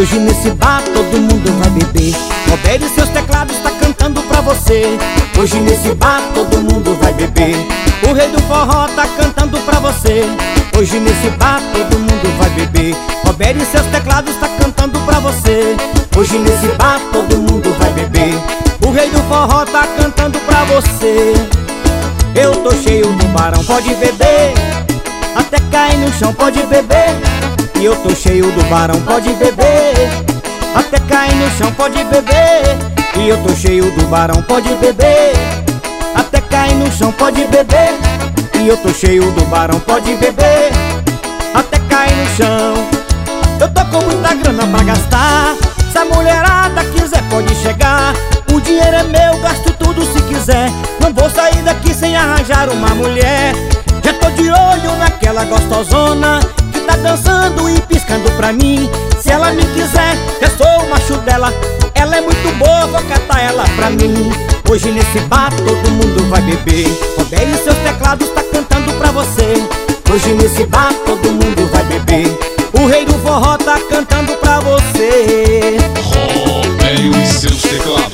Hoje nesse bar todo mundo vai beber. Roberto e seus teclados tá cantando pra você. Hoje nesse bar todo mundo vai beber. O rei do forró tá cantando pra você. Hoje nesse bar todo mundo vai beber. Roberto e seus teclados tá cantando pra você. Hoje nesse bar todo mundo vai beber. O rei do forró tá cantando pra você. Eu tô cheio do barão, pode beber. Até cair no chão, pode beber. E eu tô cheio do barão, pode beber. Até cair no chão, pode beber. E eu tô cheio do barão, pode beber. Até cair no chão, pode beber. E eu tô cheio do barão, pode beber. Até cair no chão. Eu tô com muita grana pra gastar. Se a mulherada quiser pode chegar. O dinheiro é meu, gasto tudo se quiser. Não vou sair daqui sem arranjar uma mulher. Já tô de olho naquela gostosona que tá dançando e piscando pra mim. Se ela me quiser, eu sou o macho dela. Ela é muito boa, vou catar ela pra mim. Hoje nesse bar todo mundo vai beber. Roberto e seus teclados tá cantando pra você. Hoje nesse bar todo mundo vai beber. O rei do forró tá cantando pra você. Roberto e seus teclados.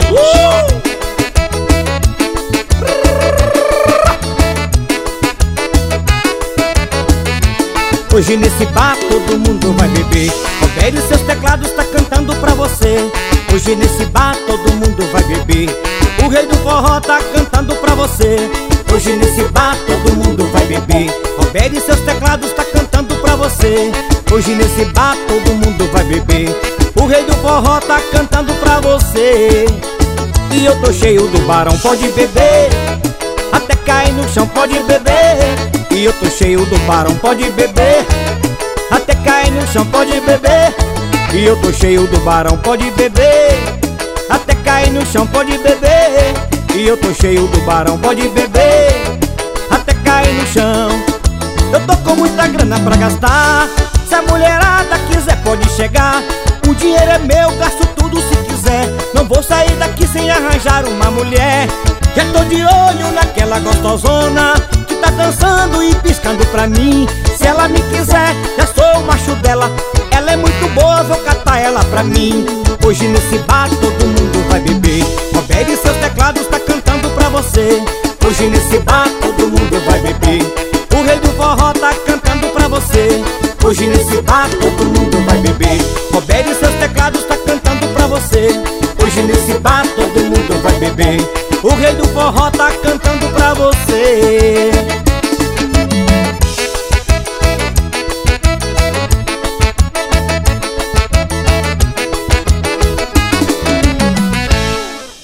Hoje nesse bar todo mundo vai beber. Roberto e seus teclados tá cantando pra você. Hoje nesse bar todo mundo vai beber. O rei do forró tá cantando pra você. Hoje nesse bar todo mundo vai beber. Roberto e seus teclados tá cantando pra você. Hoje nesse bar todo mundo vai beber. O rei do forró tá cantando pra você. E eu tô cheio do barão, pode beber. Até cair no chão, pode beber. E eu tô cheio do barão, pode beber. Até cair no chão, pode beber. E eu tô cheio do barão, pode beber. Até cair no chão, pode beber. E eu tô cheio do barão, pode beber. Até cair no chão. Eu tô com muita grana pra gastar. Se a mulherada quiser pode chegar. O dinheiro é meu, gasto tudo se quiser. Não vou sair daqui sem arranjar uma mulher. Já tô de olho naquela gostosona que tá dançando e piscando pra mim. Se ela me quiser, já sou o macho dela. Ela é muito boa, vou catar ela pra mim. Hoje nesse bar todo mundo vai beber. Roberto e seus teclados tá cantando pra você. Hoje nesse bar todo mundo vai beber. O rei do forró tá cantando pra você. Hoje nesse bar todo mundo vai beber. Roberto e seus teclados tá cantando pra você. Hoje nesse bar todo mundo vai beber. O rei do forró tá cantando pra você.